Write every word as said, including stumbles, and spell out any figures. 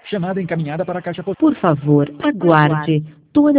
Chamada encaminhada para a caixa postal. Por favor, aguarde. Toda